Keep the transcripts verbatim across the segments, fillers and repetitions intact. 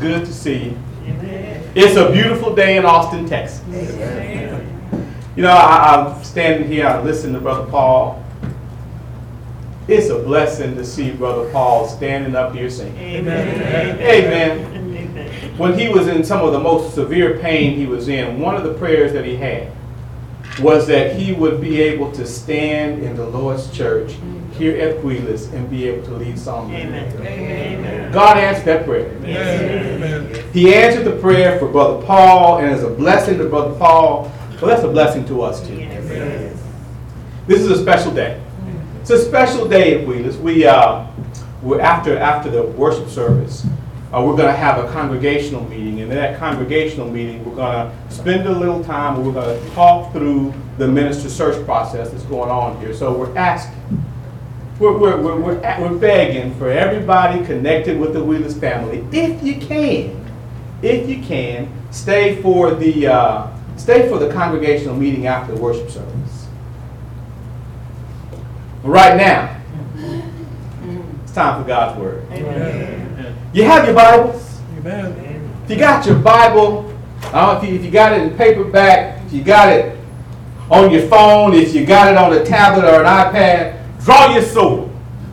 good to see you. It's a beautiful day in Austin, Texas. You know, I, I'm standing here, I listen to Brother Paul. It's a blessing to see Brother Paul standing up here saying, Amen. Amen. When he was in some of the most severe pain he was in, one of the prayers that he had was that he would be able to stand in the Lord's church here at Wheelers and be able to lead songs. Amen. God answered that prayer. Amen. He answered the prayer for Brother Paul, and as a blessing to Brother Paul, well, that's a blessing to us too. Amen. This is a special day. It's a special day at Wheelers. We, uh, we're after after the worship service, uh, we're going to have a congregational meeting, and in that congregational meeting, we're going to spend a little time, and we're going to talk through the minister search process that's going on here. So we're asking. We're, we're, we're, we're, we're begging for everybody connected with the Wheelers family, if you can, if you can, stay for the uh, stay for the congregational meeting after the worship service. But right now, it's time for God's word. Amen. You have your Bibles. Amen. If you got your Bible, I don't know if you, if you got it in paperback, if you got it on your phone, if you got it on a tablet or an iPad, draw your sword.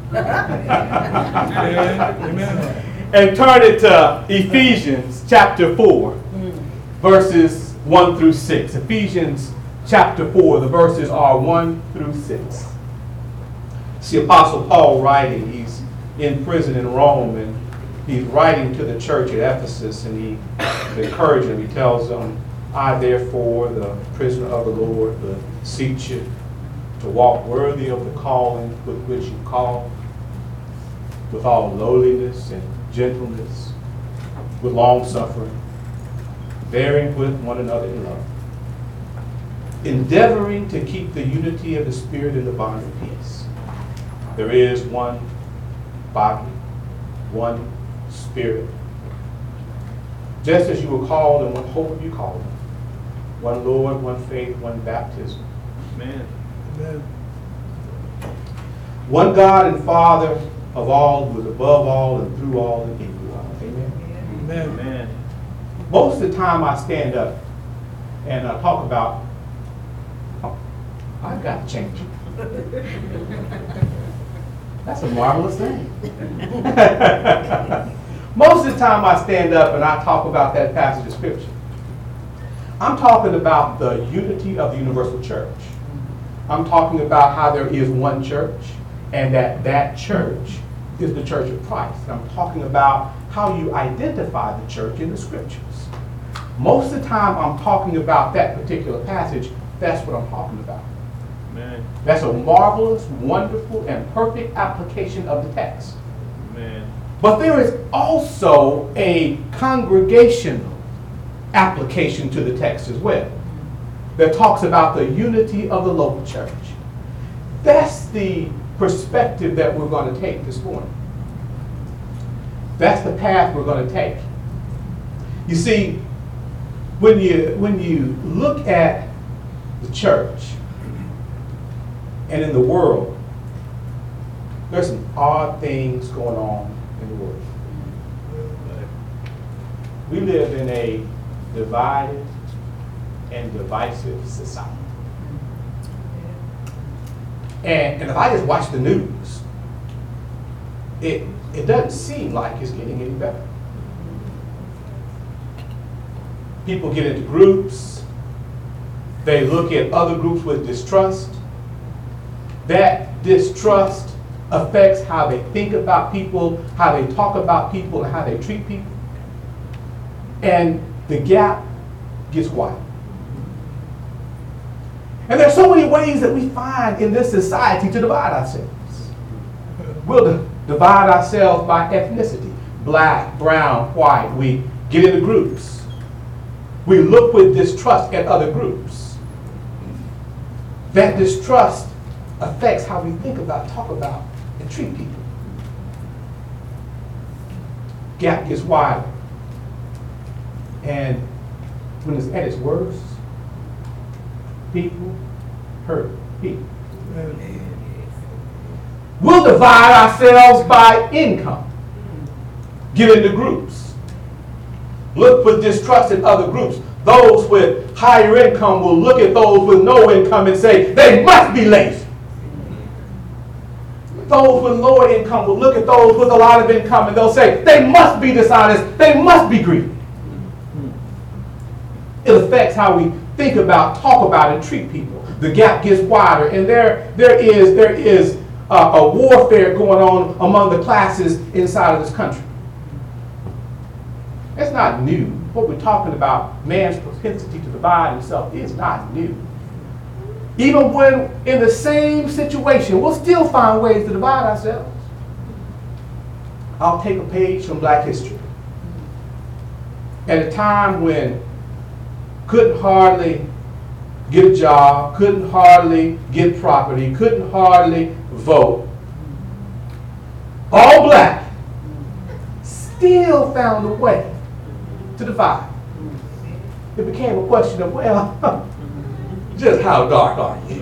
Amen. And turn it to Ephesians chapter four, verses one through six. Ephesians chapter four, the verses are one through six. See Apostle Paul writing. He's in prison in Rome, and he's writing to the church at Ephesus, and he encourages them. He tells them, I therefore, the prisoner of the Lord, beseech you to walk worthy of the calling with which you call, with all lowliness and gentleness, with long suffering, bearing with one another in love, endeavoring to keep the unity of the Spirit in the bond of peace. There is one body, one Spirit, just as you were called and one hope you called, one Lord, one faith, one baptism. Amen. Amen. One God and Father of all, who is above all and through all and in you all. Amen. Amen. Amen. Most of the time I stand up and I talk about, oh, I've got to change it. That's a marvelous thing. Most of the time I stand up and I talk about that passage of Scripture. I'm talking about the unity of the universal church. I'm talking about how there is one church, and that that church is the church of Christ. And I'm talking about how you identify the church in the Scriptures. Most of the time I'm talking about that particular passage. That's what I'm talking about. Amen. That's a marvelous, wonderful, and perfect application of the text. Amen. But there is also a congregational application to the text as well, that talks about the unity of the local church. That's the perspective that we're going to take this morning. That's the path we're going to take. You see, when you when you look at the church and in the world, there's some odd things going on in the world. We live in a divided and divisive society. And, and if I just watch the news, it it doesn't seem like it's getting any better. People get into groups. They look at other groups with distrust. That distrust affects how they think about people, how they talk about people, and how they treat people. And the gap gets wider. And there's so many ways that we find in this society to divide ourselves. We'll d- divide ourselves by ethnicity. Black, brown, white. We get into groups. We look with distrust at other groups. That distrust affects how we think about, talk about, and treat people. Gap gets wider. And when it's at its worst, people hurt people. We'll divide ourselves by income. Get into groups. look with distrust at other groups. Those with higher income will look at those with no income and say, they must be lazy. Those with lower income will look at those with a lot of income and they'll say, they must be dishonest, they must be greedy. It affects how we think about, talk about, and treat people. The gap gets wider, and there, there is, there is a, a warfare going on among the classes inside of this country. It's not new. What we're talking about, man's propensity to divide himself, is not new. Even when in the same situation, we'll still find ways to divide ourselves. I'll take a page from Black history. At a time when couldn't hardly get a job, couldn't hardly get property, couldn't hardly vote, all black, still found a way to divide. It became a question of, well, just how dark are you?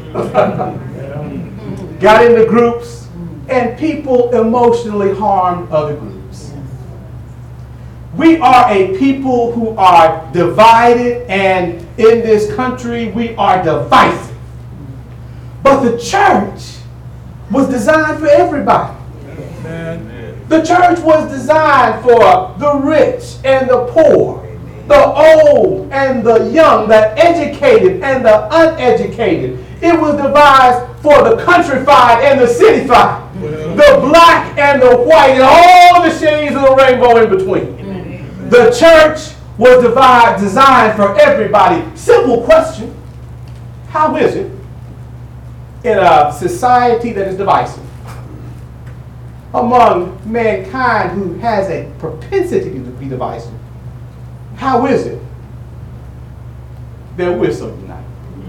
Got into groups, and people emotionally harmed other groups. We are a people who are divided, and in this country we are divisive. But the church was designed for everybody. The church was designed for the rich and the poor, the old and the young, the educated and the uneducated. It was devised for the countrified and the cityfied, the black and the white, and all the shades of the rainbow in between. The church was divide, designed for everybody. Simple question: how is it in a society that is divisive, among mankind who has a propensity to be divisive, how is it that we're so united?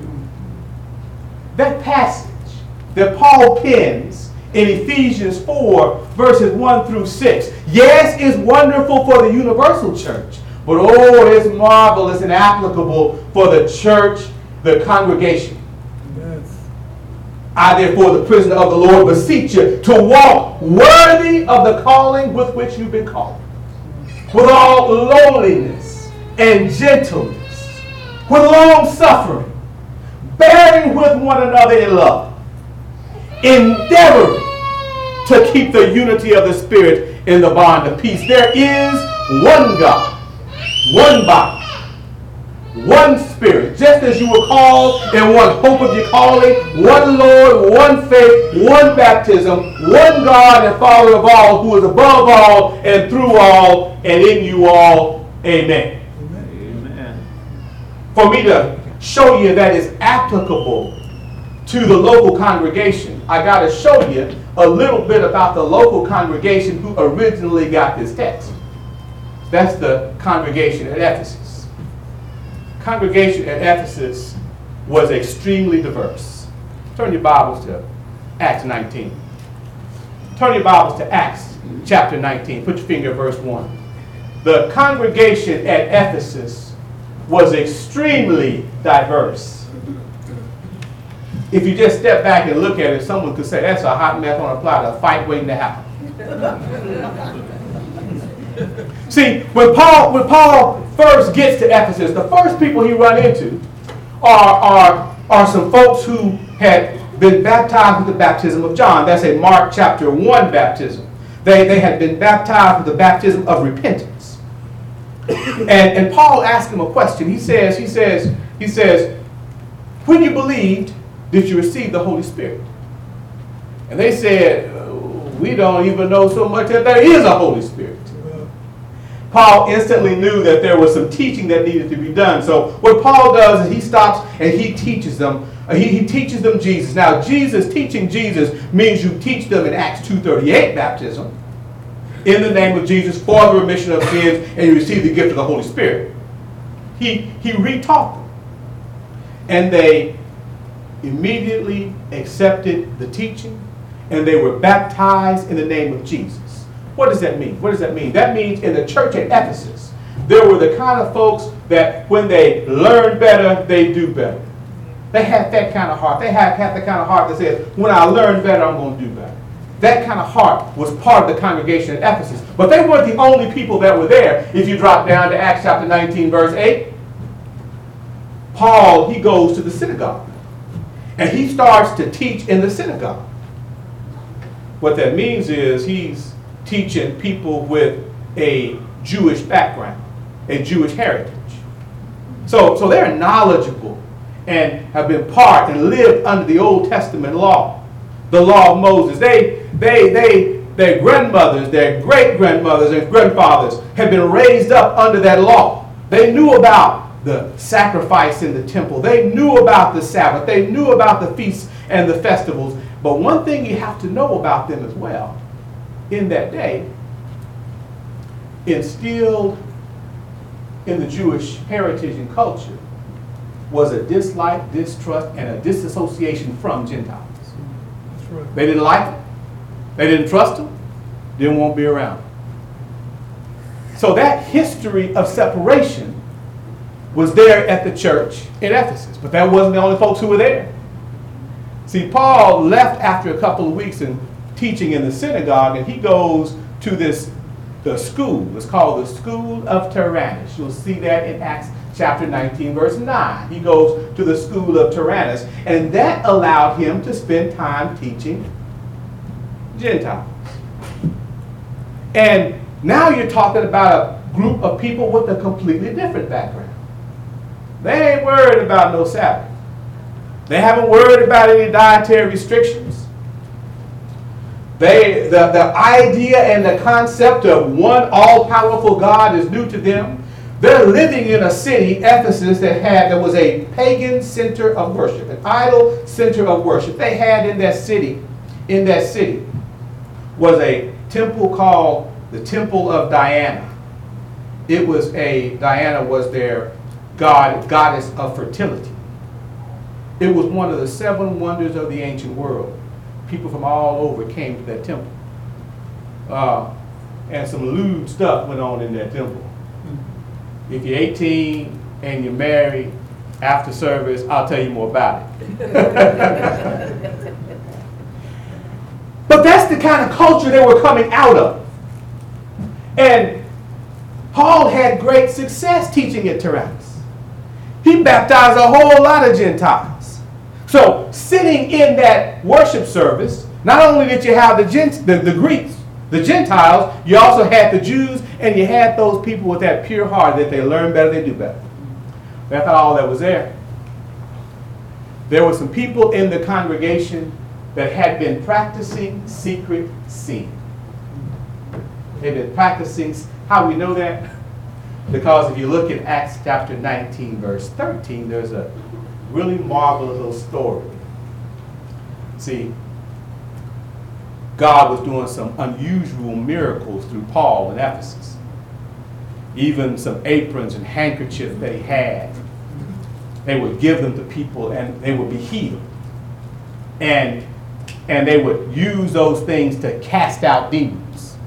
That passage that Paul pens in Ephesians four, verses one through six, yes, it's wonderful for the universal church, but oh, it's marvelous and applicable for the church, the congregation. Yes. I, therefore, the prisoner of the Lord, beseech you to walk worthy of the calling with which you've been called, with all lowliness and gentleness, with long suffering, bearing with one another in love, endeavoring to keep the unity of the Spirit in the bond of peace. There is one God, one body, one Spirit, just as you were called in one hope of your calling, one Lord, one faith, one baptism, one God and Father of all, who is above all and through all and in you all. Amen. Amen. For me to show you that is applicable to the local congregation, I got to show you a little bit about the local congregation who originally got this text. That's the congregation at Ephesus. Congregation at Ephesus was extremely diverse. Turn your Bibles to Acts nineteen. Turn your Bibles to Acts chapter nineteen. Put your finger at verse one. The congregation at Ephesus was extremely diverse. If you just step back and look at it, someone could say, that's a hot mess on a plot, a fight waiting to happen. See, when Paul, when Paul first gets to Ephesus, the first people he run into are, are, are some folks who had been baptized with the baptism of John. That's a Mark chapter one baptism. They, they had been baptized with the baptism of repentance. And, and Paul asked him a question. He says, he says, he says, when you believed, did you receive the Holy Spirit? And they said, we don't even know so much that there is a Holy Spirit. Paul instantly knew that there was some teaching that needed to be done. So what Paul does is he stops and he teaches them. He, he teaches them Jesus. Now, Jesus, teaching Jesus means you teach them in Acts two thirty-eight baptism in the name of Jesus for the remission of sins, and you receive the gift of the Holy Spirit. He, he re-taught them. And they immediately accepted the teaching, and they were baptized in the name of Jesus. What does that mean? What does that mean? That means in the church at Ephesus, there were the kind of folks that when they learn better, they do better. They had that kind of heart. They had, had the kind of heart that says, when I learn better, I'm going to do better. that kind of heart was part of the congregation at Ephesus. But they weren't the only people that were there. If you drop down to Acts chapter nineteen, verse eight, Paul, he goes to the synagogue. And he starts to teach in the synagogue. What that means is he's teaching people with a Jewish background, a Jewish heritage. So, so they're knowledgeable and have been part and lived under the Old Testament law, the law of Moses. They, they, they, their grandmothers, their great-grandmothers and grandfathers have been raised up under that law. They knew about the sacrifice in the temple. They knew about the Sabbath. They knew about the feasts and the festivals. But one thing you have to know about them as well, in that day, instilled in the Jewish heritage and culture, was a dislike, distrust, and a disassociation from Gentiles. That's right. They didn't like them. They didn't trust them. Didn't want to be around them. So that history of separation was there at the church in Ephesus. But that wasn't the only folks who were there. See, Paul left after a couple of weeks in teaching in the synagogue, and he goes to this the school. It's called the School of Tyrannus. You'll see that in Acts chapter nineteen, verse nine. He goes to the School of Tyrannus, and that allowed him to spend time teaching Gentiles. And now you're talking about a group of people with a completely different background. They ain't worried about no Sabbath. They haven't worried about any dietary restrictions. They, the, the idea and the concept of one all-powerful God is new to them. They're living in a city, Ephesus, that had that was a pagan center of worship, an idol center of worship. They had in that city, in that city, was a temple called the Temple of Diana. It was a Diana was their god, goddess of fertility. It was one of the seven wonders of the ancient world. People from all over came to that temple. Uh, and some lewd stuff went on in that temple. If you're eighteen and you're married, after service, I'll tell you more about it. But that's the kind of culture they were coming out of. And Paul had great success teaching at Tyrannus. He baptized a whole lot of Gentiles. So sitting in that worship service, not only did you have the, Gent the, the Greeks, the Gentiles, you also had the Jews, and you had those people with that pure heart that they learn better, they do better. That's not all that was there. There were some people in the congregation that had been practicing secret sin. They've been practicing. How we know that? Because if you look at Acts chapter nineteen, verse thirteen, there's a really marvelous little story. See, God was doing some unusual miracles through Paul in Ephesus. Even some aprons and handkerchiefs that he had, they would give them to people and they would be healed. And, and they would use those things to cast out demons.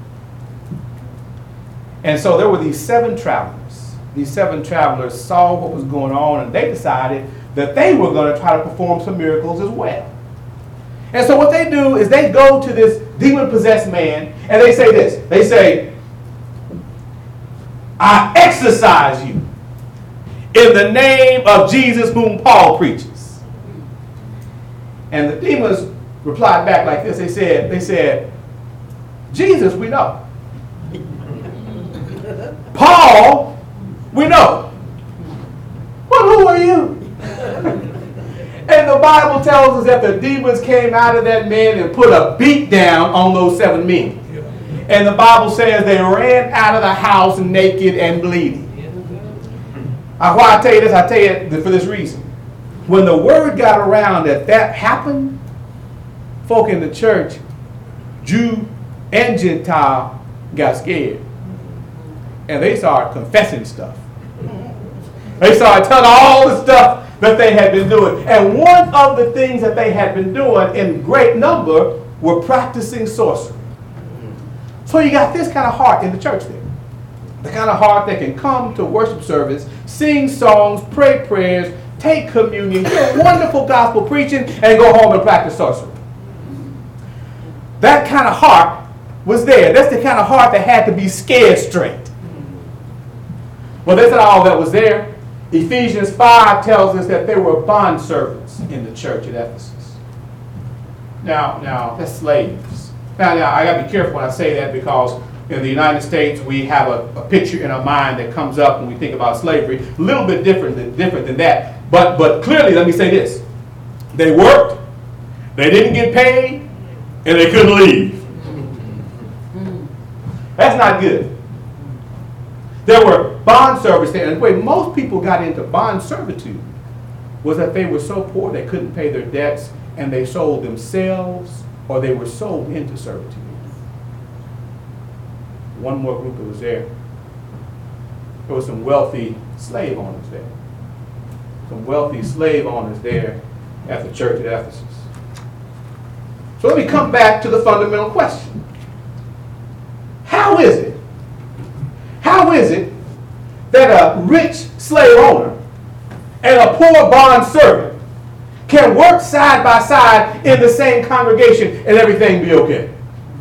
And so there were these seven travelers. These seven travelers saw what was going on, and they decided that they were going to try to perform some miracles as well. And so what they do is they go to this demon-possessed man, and they say this. They say, I exorcise you in the name of Jesus whom Paul preaches. And the demons replied back like this. They said, they said, Jesus, we know. Paul, we know. But who are you? And the Bible tells us that the demons came out of that man and put a beat down on those seven men. And the Bible says they ran out of the house naked and bleeding. Uh, why I tell you this, I tell you for this reason. When the word got around that that happened, folk in the church, Jew and Gentile, got scared. And they started confessing stuff. They started telling all the stuff that they had been doing. And one of the things that they had been doing in great number were practicing sorcery. So you got this kind of heart in the church there. The kind of heart that can come to worship service, sing songs, pray prayers, take communion, hear wonderful gospel preaching, and go home and practice sorcery. That kind of heart was there. That's the kind of heart that had to be scared straight. Well, that's not all that was there. Ephesians five tells us that there were bond servants in the church at Ephesus. Now, now, that's slaves. Now, now, I got to be careful when I say that, because in the United States, we have a, a picture in our mind that comes up when we think about slavery. A little bit different than, different than that. But, but clearly, let me say this. They worked, they didn't get paid, and they couldn't leave. That's not good. There were bond servants there. And the way most people got into bond servitude was that they were so poor they couldn't pay their debts, and they sold themselves or they were sold into servitude. One more group that was there. There were some wealthy slave owners there. Some wealthy slave owners there at the church at Ephesus. So let me come back to the fundamental question. How is it? How is it that a rich slave owner and a poor bond servant can work side by side in the same congregation and everything be okay?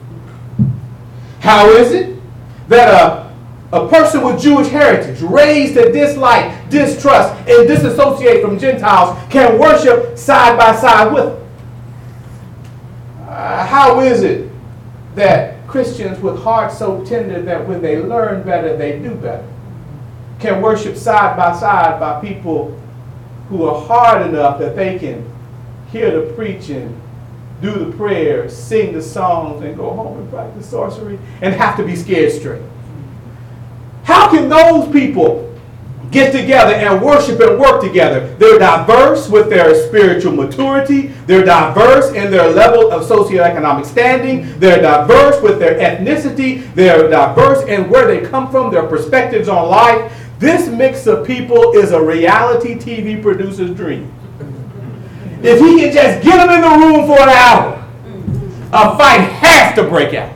How is it that a, a person with Jewish heritage, raised to dislike, distrust, and disassociate from Gentiles, can worship side by side with them? Uh, how is it that Christians with hearts so tender that when they learn better, they do better, can worship side by side by people who are hard enough that they can hear the preaching, do the prayers, sing the songs, and go home and practice sorcery, and have to be scared straight? How can those people get together and worship and work together? They're diverse with their spiritual maturity. They're diverse in their level of socioeconomic standing. They're diverse with their ethnicity. They're diverse in where they come from, their perspectives on life. This mix of people is a reality T V producer's dream. If he can just get them in the room for an hour, a fight has to break out.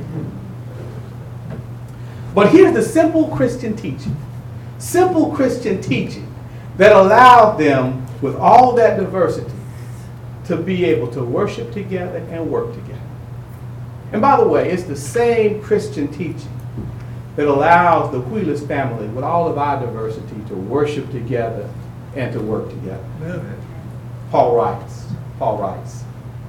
But here's the simple Christian teaching. Simple Christian teaching that allowed them, with all that diversity, to be able to worship together and work together. And by the way, it's the same Christian teaching that allows the Wheelers family, with all of our diversity, to worship together and to work together. Amen. Paul writes, Paul writes,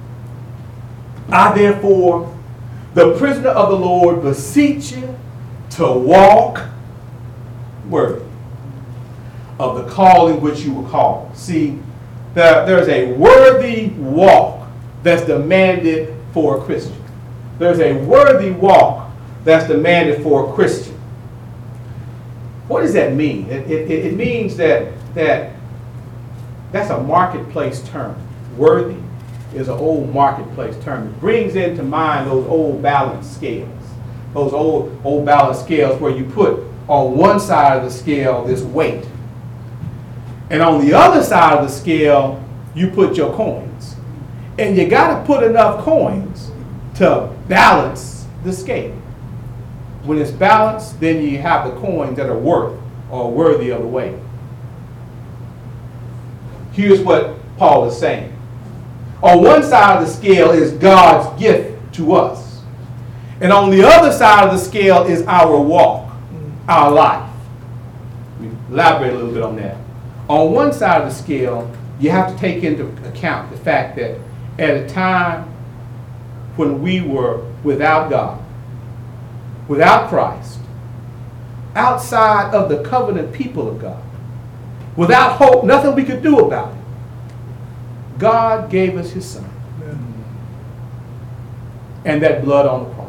I therefore, the prisoner of the Lord, beseech you to walk worthy of the calling which you were called. See, there, there's a worthy walk that's demanded for a Christian. There's a worthy walk that's demanded for a Christian. What does that mean? It, it, it means that, that that's a marketplace term. Worthy is an old marketplace term. It brings into mind those old balance scales. Those old, old balance scales where you put on one side of the scale this weight, and on the other side of the scale you put your coins. And you got to put enough coins to balance the scale. When it's balanced, then you have the coins that are worth or worthy of the weight. Here's what Paul is saying. On one side of the scale is God's gift to us. And on the other side of the scale is our walk, our life. We elaborate a little bit on that. On one side of the scale, you have to take into account the fact that at a time when we were without God, without Christ, outside of the covenant people of God, without hope, nothing we could do about it, God gave us his son. Amen. And that blood on the cross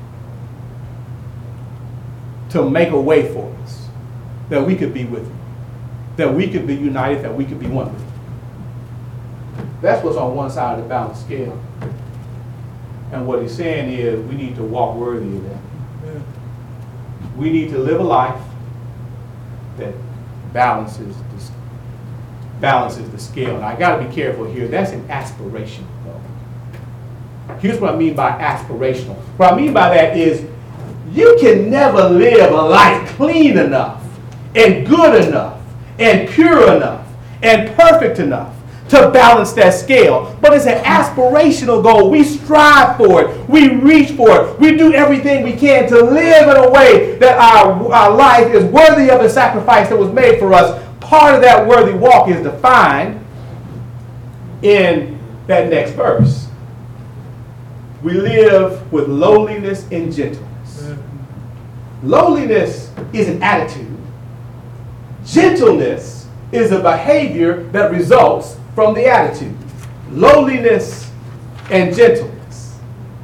to make a way for us, that we could be with him, that we could be united, that we could be one with him. That's what's on one side of the balance scale. And what he's saying is we need to walk worthy of that. Yeah. We need to live a life that balances the, balances the scale. And I got to be careful here. That's an aspiration, though. Here's what I mean by aspirational. What I mean by that is you can never live a life clean enough and good enough and pure enough and perfect enough to balance that scale. But it's an aspirational goal. We strive for it. We reach for it. We do everything we can to live in a way that our, our life is worthy of the sacrifice that was made for us. Part of that worthy walk is defined in that next verse. We live with lowliness and gentleness. Mm-hmm. Lowliness is an attitude. Gentleness is a behavior that results from the attitude. Lowliness and gentleness.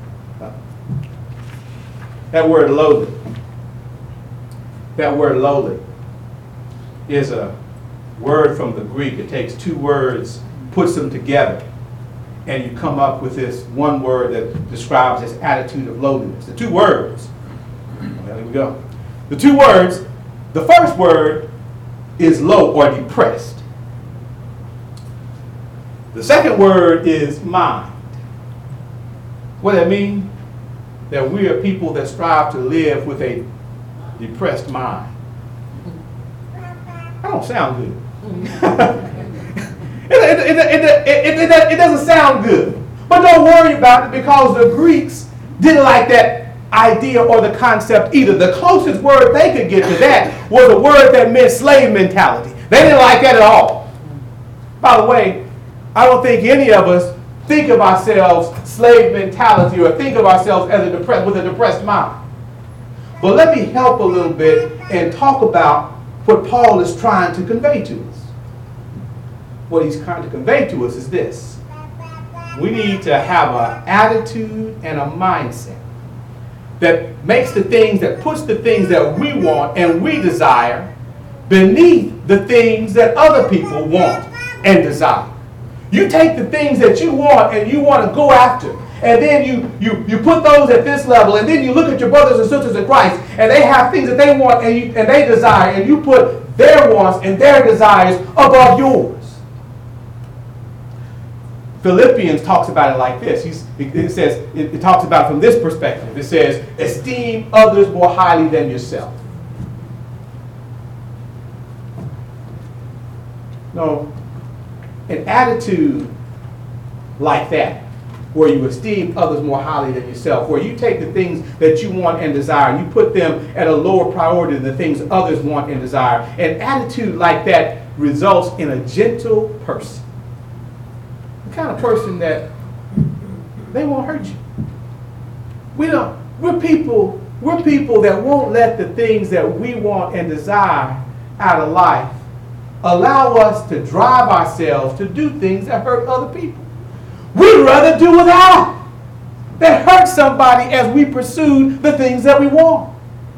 That word lowly, that word lowly is a word from the Greek. It takes two words, puts them together, and you come up with this one word that describes this attitude of lowliness. The two words, well, here we go. The two words, the first word is low or depressed. The second word is mind. What does that mean? That we are people that strive to live with a depressed mind. That don't sound good. it, it, it, it, it, it, it doesn't sound good. But don't worry about it, because the Greeks didn't like that idea or the concept either. The closest word they could get to that was a word that meant slave mentality. They didn't like that at all. By the way, I don't think any of us think of ourselves slave mentality or think of ourselves as a depressed, with a depressed mind. But let me help a little bit and talk about what Paul is trying to convey to us. What he's trying to convey to us is this. We need to have an attitude and a mindset that makes the things, that puts the things that we want and we desire beneath the things that other people want and desire. You take the things that you want and you want to go after, and then you, you, you put those at this level, and then you look at your brothers and sisters in Christ, and they have things that they want and, you, and they desire, and you put their wants and their desires above yours. Philippians talks about it like this. He's, it says, it, it talks about it from this perspective. It says, esteem others more highly than yourself. No, an attitude like that, where you esteem others more highly than yourself, where you take the things that you want and desire and you put them at a lower priority than the things others want and desire. An attitude like that results in a gentle person. The kind of person that they won't hurt you. We don't, we're people, we're people that won't let the things that we want and desire out of life allow us to drive ourselves to do things that hurt other people. We'd rather do without than hurt somebody as we pursue the things that we want.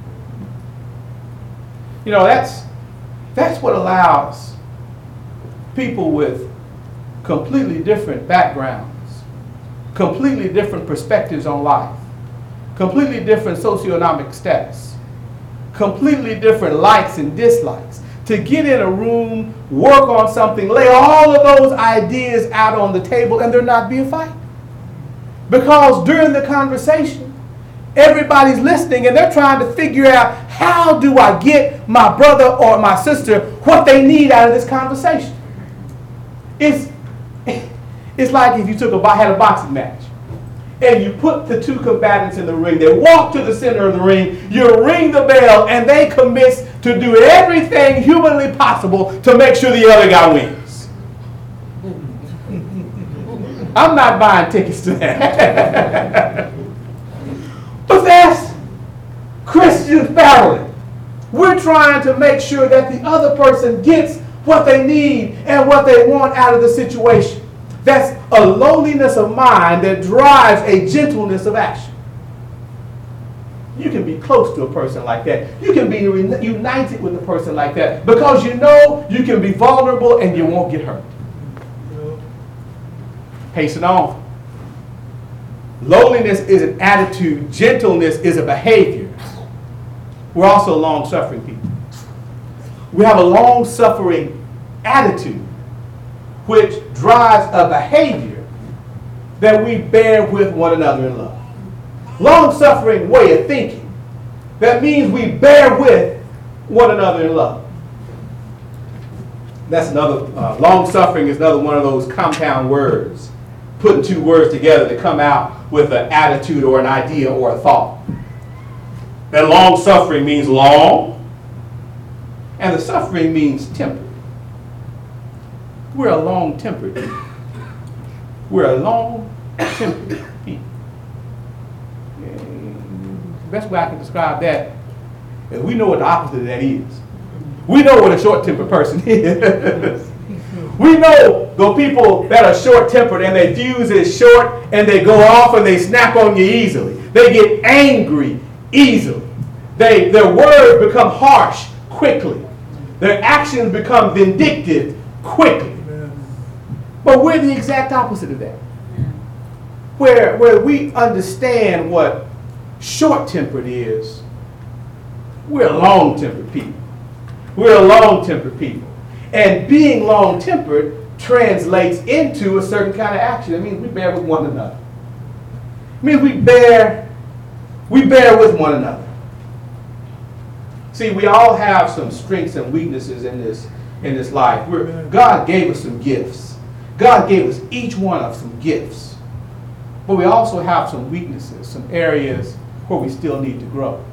You know, that's that's what allows people with completely different backgrounds, completely different perspectives on life, completely different socioeconomic status, completely different likes and dislikes, to get in a room, work on something, lay all of those ideas out on the table, and there not be a fight. Because during the conversation, everybody's listening and they're trying to figure out, how do I get my brother or my sister what they need out of this conversation? It's, it's like if you took a, had a boxing match and you put the two combatants in the ring. They walk to the center of the ring, you ring the bell, and they commit to do everything humanly possible to make sure the other guy wins. I'm not buying tickets to that. But that's Christians battling. We're trying to make sure that the other person gets what they need and what they want out of the situation. That's a lowliness of mind that drives a gentleness of action. You can be close to a person like that. You can be united with a person like that because you know you can be vulnerable and you won't get hurt. Hasten on. Lowliness is an attitude. Gentleness is a behavior. We're also long-suffering people. We have a long-suffering attitude which drives a behavior that we bear with one another in love. Long-suffering way of thinking. That means we bear with one another in love. That's another, uh, long-suffering is another one of those compound words, putting two words together to come out with an attitude or an idea or a thought. That long-suffering means long, and the suffering means tempered. We're a long-tempered people. We're a long-tempered people. And the best way I can describe that is we know what the opposite of that is. We know what a short-tempered person is. We know the people that are short-tempered and their fuse is short and they go off and they snap on you easily. They get angry easily. They, their words become harsh quickly. Their actions become vindictive quickly. But we're the exact opposite of that. Where, where we understand what short-tempered is, we're long-tempered people. We're a long-tempered people. And being long-tempered translates into a certain kind of action. It means we bear with one another. It means we bear, we bear with one another. See, we all have some strengths and weaknesses in this, in this life. We're, God gave us some gifts. God gave us each one of some gifts. But we also have some weaknesses, some areas where we still need to grow.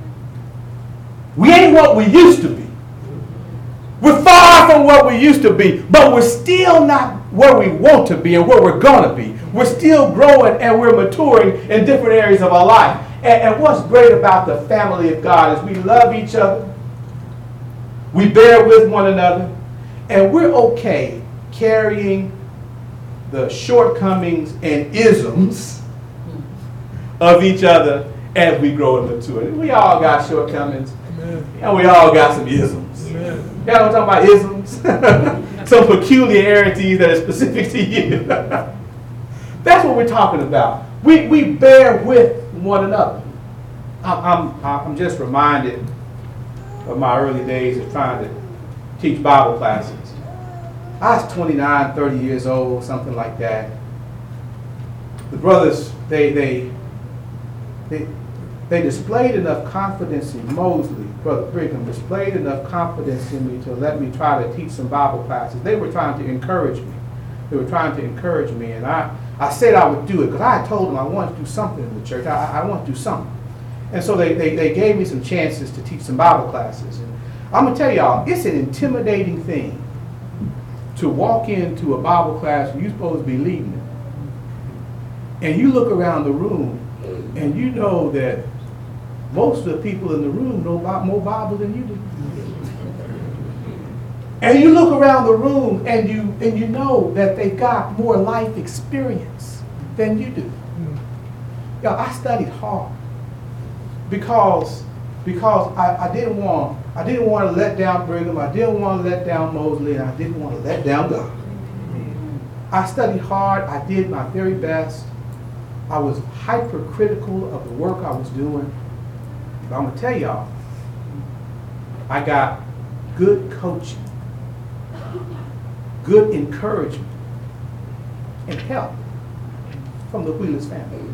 We ain't what we used to be. We're far from what we used to be, but we're still not where we want to be and where we're going to be. We're still growing and we're maturing in different areas of our life. And, and what's great about the family of God is we love each other, we bear with one another, and we're okay carrying the shortcomings and isms of each other as we grow and mature. We all got shortcomings, and we all got some isms. Y'all don't talk about isms? Some peculiarities that are specific to you. That's what we're talking about. We, we bear with one another. I'm, I'm, I'm just reminded of my early days of trying to teach Bible classes. I was twenty-nine, thirty years old, something like that. The brothers, they, they, they, they displayed enough confidence in Mosley, Brother Brigham displayed enough confidence in me to let me try to teach some Bible classes. They were trying to encourage me. They were trying to encourage me, and I, I said I would do it because I had told them I wanted to do something in the church. I, I want to do something. And so they, they, they gave me some chances to teach some Bible classes. And I'm going to tell y'all, it's an intimidating thing to walk into a Bible class where you're supposed to be leading it. And you look around the room, and you know that most of the people in the room know about more Bible than you do. And you look around the room and you and you know that they've got more life experience than you do. Y'all, I studied hard because because I, I didn't want I didn't want to let down Brigham, I didn't want to let down Mosley, and I didn't want to let down God. I studied hard, I did my very best. I was hypercritical of the work I was doing. But I'm going to tell y'all, I got good coaching, good encouragement, and help from the Wheelers family.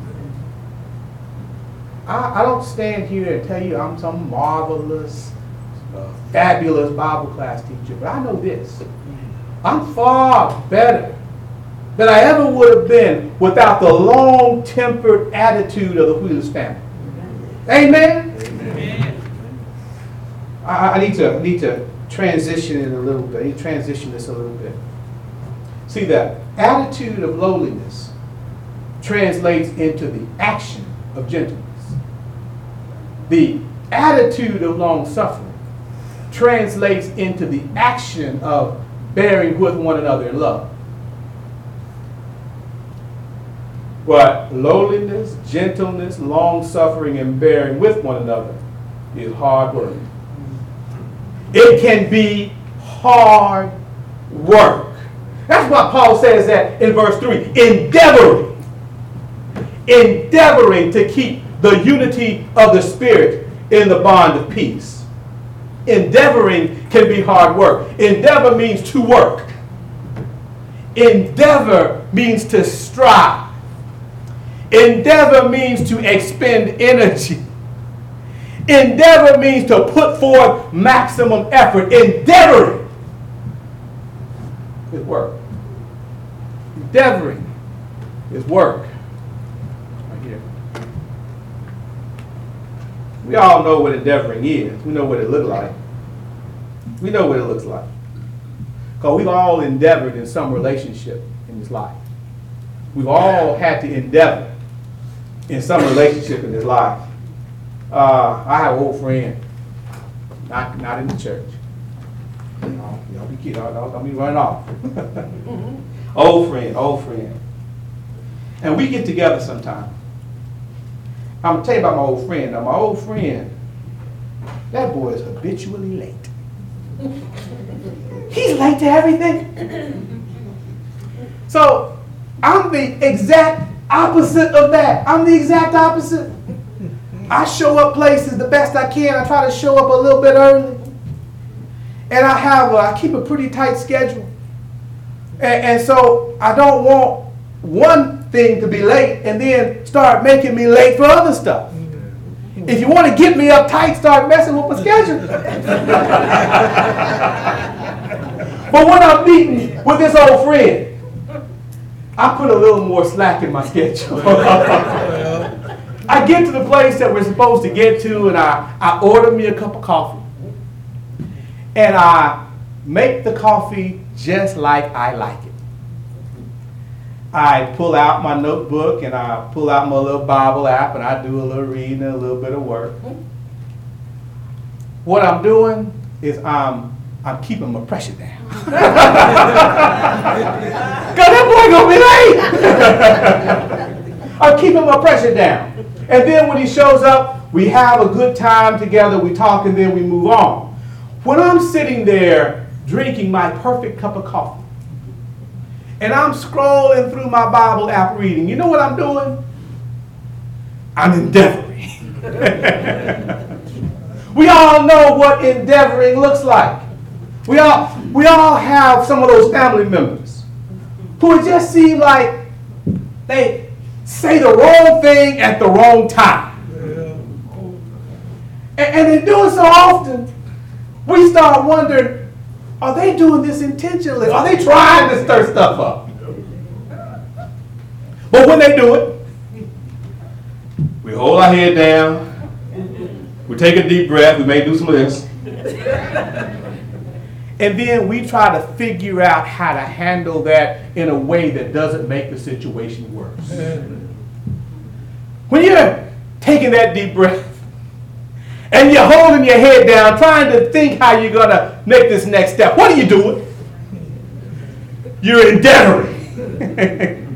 I, I don't stand here and tell you I'm some marvelous, uh, fabulous Bible class teacher, but I know this. I'm far better than I ever would have been without the long-tempered attitude of the Wheelers family. Amen? Amen. I, I need to need to transition it a little bit. I need to transition this a little bit. See, that attitude of lowliness translates into the action of gentleness. The attitude of long-suffering translates into the action of bearing with one another in love. But lowliness, gentleness, long-suffering, and bearing with one another is hard work. It can be hard work. That's why Paul says that in verse three. Endeavoring. Endeavoring to keep the unity of the Spirit in the bond of peace. Endeavoring can be hard work. Endeavor means to work. Endeavor means to strive. Endeavor means to expend energy. Endeavor means to put forth maximum effort. Endeavoring is work. Endeavoring is work. Right here. We all know what endeavoring is. We know what it looks like. We know what it looks like. Because we've all endeavored in some relationship in this life. We've all had to endeavor in some relationship in this life. Uh, I have an old friend, not, not in the church. Y'all, y'all be kidding, y'all don't be running off. Old friend, old friend. And we get together sometime. I'm going to tell you about my old friend. Now, my old friend, that boy is habitually late. He's late to everything. So, I'm the exact opposite of that. I'm the exact opposite. I show up places the best I can. I try to show up a little bit early. And I have, a, I keep a pretty tight schedule. And, and so I don't want one thing to be late and then start making me late for other stuff. If you want to get me uptight, start messing with my schedule. But when I'm meeting with this old friend, I put a little more slack in my schedule. I get to the place that we're supposed to get to, and I, I order me a cup of coffee. And I make the coffee just like I like it. I pull out my notebook and I pull out my little Bible app and I do a little reading and a little bit of work. What I'm doing is I'm, I'm keeping my pressure down. Because that boy gonna be late. I'm keeping my pressure down. And then when he shows up, we have a good time together, we talk, and then we move on. When I'm sitting there drinking my perfect cup of coffee, and I'm scrolling through my Bible app reading, you know what I'm doing? I'm endeavoring. We all know what endeavoring looks like. We all, we all have some of those family members who it just seem like they say the wrong thing at the wrong time. And, and in doing so often, we start wondering, are they doing this intentionally? Are they trying to stir stuff up? But when they do it, we hold our head down, we take a deep breath, we may do some of this, and then we try to figure out how to handle that in a way that doesn't make the situation worse. When you're taking that deep breath, and you're holding your head down, trying to think how you're going to make this next step, what are you doing? You're endeavoring.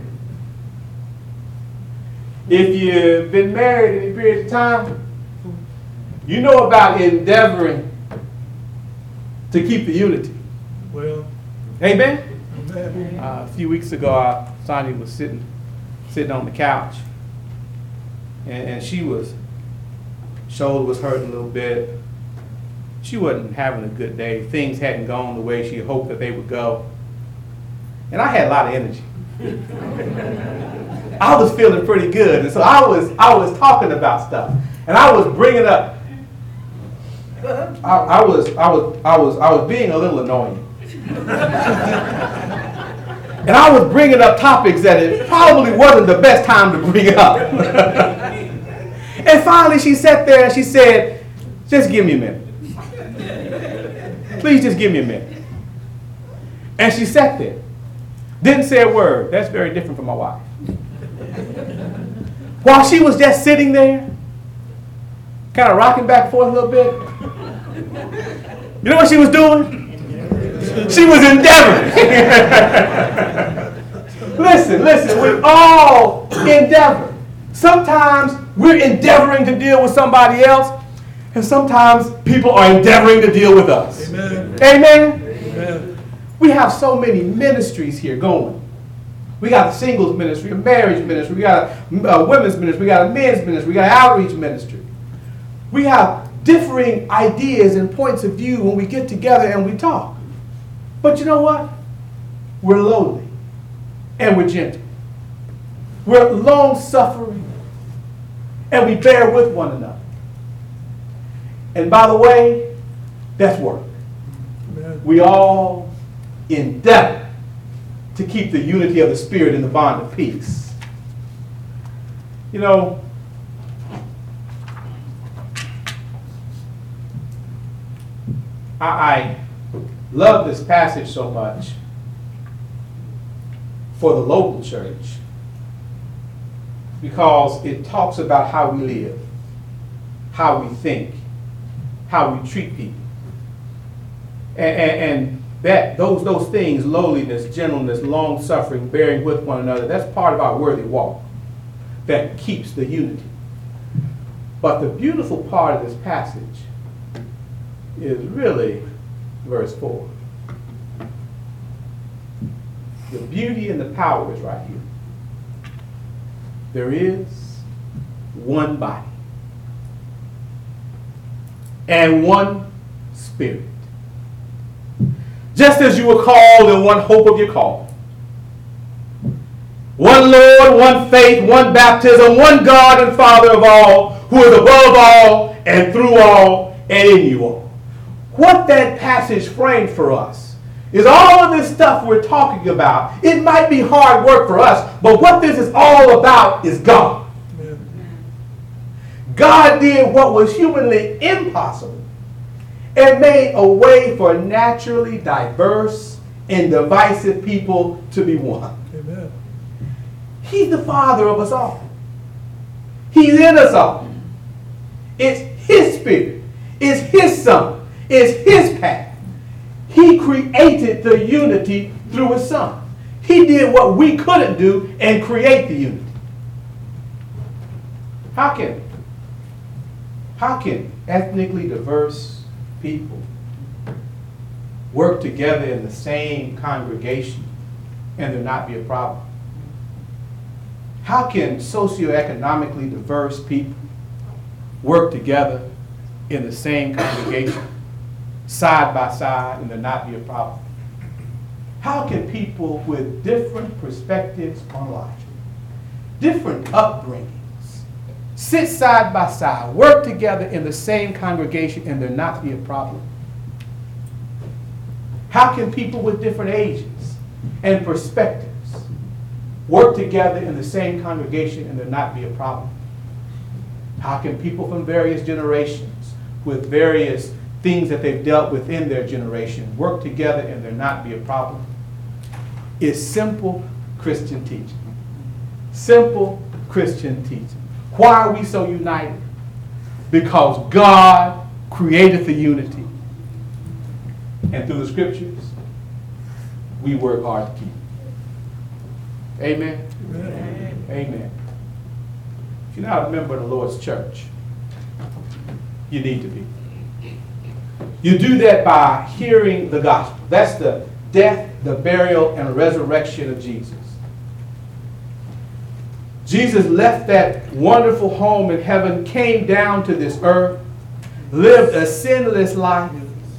If you've been married any period of time, you know about endeavoring to keep the unity. Well, amen? amen. Uh, a few weeks ago, uh, Sonia was sitting, sitting on the couch, and, and she was, shoulder was hurting a little bit. She wasn't having a good day. Things hadn't gone the way she hoped that they would go. And I had a lot of energy. I was feeling pretty good, and so I was I was talking about stuff, and I was bringing up. I, I was I was I was I was being a little annoying, and I was bringing up topics that it probably wasn't the best time to bring up. And finally, she sat there and she said, "Just give me a minute. Please, just give me a minute." And she sat there, didn't say a word. That's very different from my wife. While she was just sitting there, kind of rocking back and forth a little bit, you know what she was doing? She was endeavoring. Listen, listen, we all endeavor. Sometimes we're endeavoring to deal with somebody else, and sometimes people are endeavoring to deal with us. Amen. Amen? Amen. We have so many ministries here going. We got a singles ministry, a marriage ministry, we got a, a women's ministry, we got a men's ministry, we got an outreach ministry. We have differing ideas and points of view when we get together and we talk. But you know what? We're lowly and we're gentle. We're long-suffering and we bear with one another. And by the way, that's work. Amen. We all endeavor to keep the unity of the Spirit in the bond of peace. You know, I, I love this passage so much for the local church because it talks about how we live, how we think, how we treat people. And, and, and that those those things, lowliness, gentleness, long suffering, bearing with one another, that's part of our worthy walk that keeps the unity. But the beautiful part of this passage is really verse four. The beauty and the power is right here. There is one body and one Spirit. Just as you were called in one hope of your call. One Lord, one faith, one baptism, one God and Father of all, who is above all and through all and in you all. What that passage framed for us is all of this stuff we're talking about. It might be hard work for us, but what this is all about is God. God did what was humanly impossible and made a way for naturally diverse and divisive people to be one. Amen. He's the Father of us all. He's in us all. It's His Spirit. It's His Son. It's His path. He created the unity through His Son. He did what we couldn't do and create the unity. How can, how can ethnically diverse people work together in the same congregation and there not be a problem? How can socioeconomically diverse people work together in the same congregation, side by side, and there not be a problem? How can people with different perspectives on life, different upbringings, sit side by side, work together in the same congregation, and there not be a problem? How can people with different ages and perspectives work together in the same congregation and there not be a problem? How can people from various generations with various things that they've dealt with in their generation work together and there not be a problem? It's simple Christian teaching. Simple Christian teaching. Why are we so united? Because God created the unity. And through the scriptures, we work hard to keep it. Amen? Amen. Amen. If you're not a member of the Lord's church, you need to be. You do that by hearing the gospel. That's the death, the burial, and resurrection of Jesus. Jesus left that wonderful home in heaven, came down to this earth, lived a sinless life,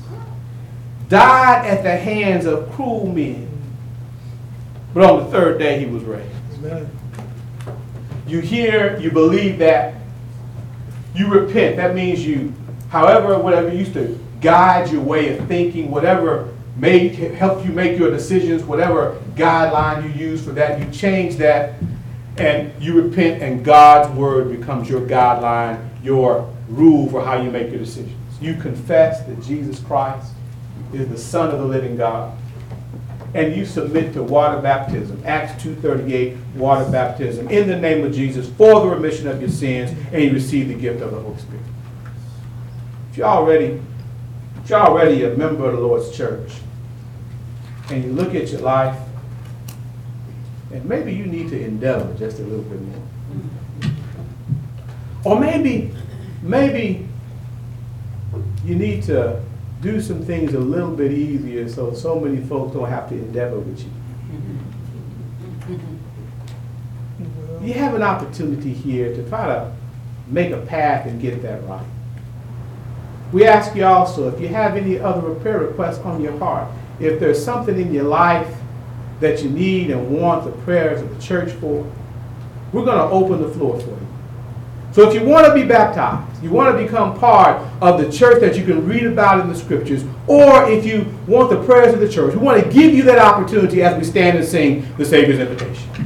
died at the hands of cruel men. But on the third day, he was raised. Amen. You hear, you believe that, you repent. That means you, however, whatever used to guide your way of thinking, whatever made help you make your decisions, whatever guideline you use for that, you change that, and you repent, and God's word becomes your guideline, your rule for how you make your decisions. You confess that Jesus Christ is the Son of the living God, and you submit to water baptism, Acts two thirty-eight, water baptism, in the name of Jesus for the remission of your sins, and you receive the gift of the Holy Spirit. If you're already, if you're already a member of the Lord's church, and you look at your life, and maybe you need to endeavor just a little bit more. Or maybe, maybe you need to do some things a little bit easier so so many folks don't have to endeavor with you. You have an opportunity here to try to make a path and get that right. We ask you also, if you have any other prayer requests on your heart, if there's something in your life that you need and want the prayers of the church for, we're going to open the floor for you. So if you want to be baptized, you want to become part of the church that you can read about in the scriptures, or if you want the prayers of the church, we want to give you that opportunity as we stand and sing the Savior's invitation.